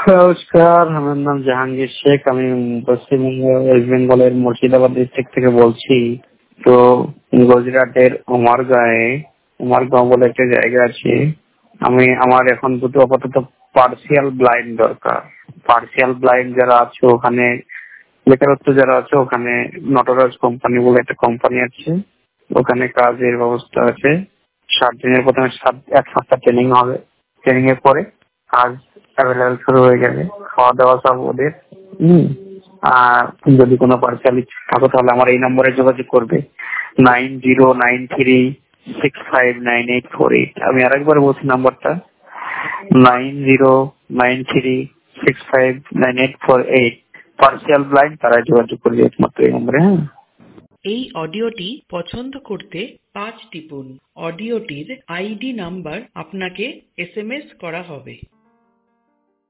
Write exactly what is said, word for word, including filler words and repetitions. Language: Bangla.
নমস্কার, আমার নাম জাহাঙ্গীর শেখ। আমি পশ্চিমবঙ্গ ওয়েস্ট বেঙ্গলের মুর্শিদাবাদ ডিস্ট্রিক্ট থেকে বলছি। তো গুজরাটের উমারগাঁয়ে উমারগাঁও বলে একটা জায়গা আছে। আমি আমার এখন দুটো আপাতত পার্সিয়াল ব্লাইন্ড দরকার। পার্সিয়াল ব্লাইন্ড যারা আছে ওখানে, বেকারত্ব যারা আছে ওখানে, নটরাজ কোম্পানি বলে একটা কোম্পানি আছে, ওখানে কাজের ব্যবস্থা আছে। সাত দিনের প্রথমে সাত এক সপ্তাহ ট্রেনিং হবে। ট্রেনিং এর পরে কাজ অ্যাভেলেবেল শুরু হয়ে যাবে। খাওয়া দাওয়া সব ওদের। হম আর যদি কোনো পার্সিয়ালি থাকো তাহলে আমার এই নম্বরে যোগাযোগ করবে, nine zero nine three six five nine eight four eight. আমি আরেকবার বলছি নাম্বারটা, nine zero nine three six five nine eight four eight. Partial blind তারা যোগাযোগ করবে একমাত্র এই নম্বরে। হ্যাঁ, এই অডিওটি পছন্দ করতে পাঁচ টিপুন। অডিওটির আইডি নাম্বার আপনাকে এস এম এস করা হবে।